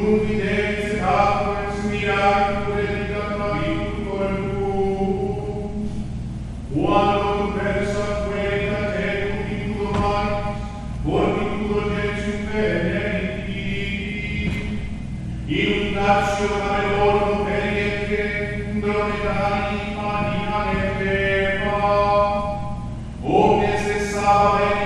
fidelis et apes miracule dicta victor tuum, quando conversa queta tecum victor maris, por victor Jesum benedicti, inundatio camelorum periece, dronetari anima nefeba, omnes de sabbath